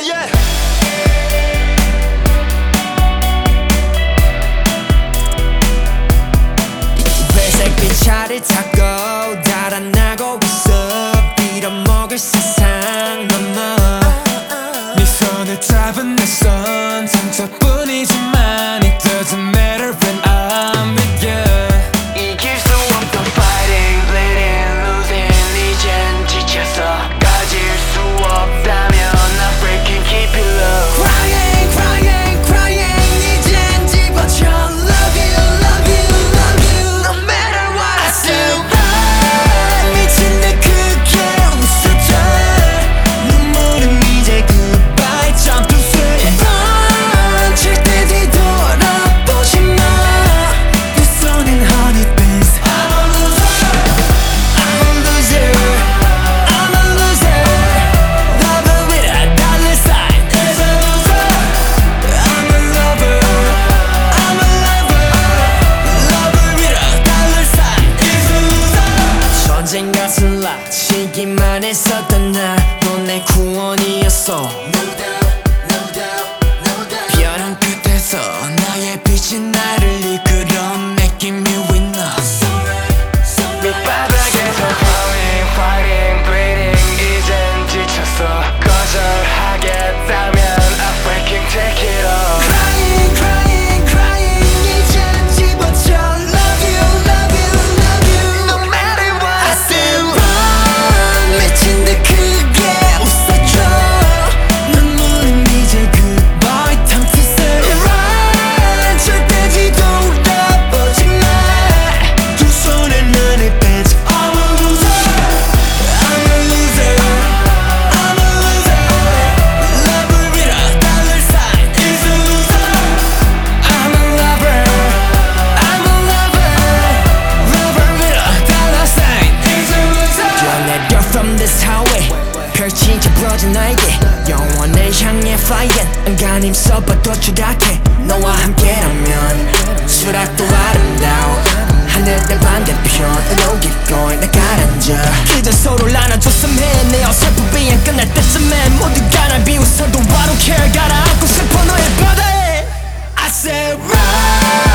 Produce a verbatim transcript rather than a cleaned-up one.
yeah. 회색 빛차를 타고 달아나고 있어 빌어먹을 세상 넘어 네 손을 잡은 내 손 상처뿐이지만 It doesn't matter when I'm with you. 이길 수 없던 fighting, bleeding, losing 이젠 지쳐서 가질 수 없다면 I freaking keep it low. Crying, crying, crying 이젠 집어쳐 Love you, love you, love you No matter what I still run 미친 듯 크게 웃어줘 눈물은 이제 goodbye Jump to sweet Run 절대 뒤돌아보지 마 두 손엔 honey bees I'm a loser I'm a loser I'm a loser Lover with a dollar sign is a loser I'm a lover I'm a lover Lover with a dollar sign is a loser 전쟁 같은 락 치기만 했었던 나넌 내 구원이었어 No doubt, no doubt, no doubt 벼랑 끝에서 나의 빛이 나를 이끌어 Making me winner 밑바닥에서 falling, fighting, bleeding 이젠 지쳤어 거절하겠다면 I freaking take it all. Crying, crying, crying 이젠 집어쳐 Love you, love you, love you No matter what I still run 미친 듯 크게 웃어줘 눈물은 이제 goodbye Time to say run 절대 뒤돌아보지 마두 손엔 honey bees I'm a loser I'm a loser I'm a loser Lover with a dollar sign is a loser I'm a lover I'm a lover Lover with a dollar sign is a loser 뛰어내려 from this highway 펼치게 부러진 나에게 영원을 향해 flying 안간힘 써봐도 추락해 너와 함께라면 추락도 아름다워 하늘의 반대편으로 keep going 나 가라앉아 그저 서로를 안아줬으면 해 내 어설픈 비행 끝날 때쯤엔 모두가 날 비웃어도 I don't care 가라앉고 싶어 너의 바다에 I said run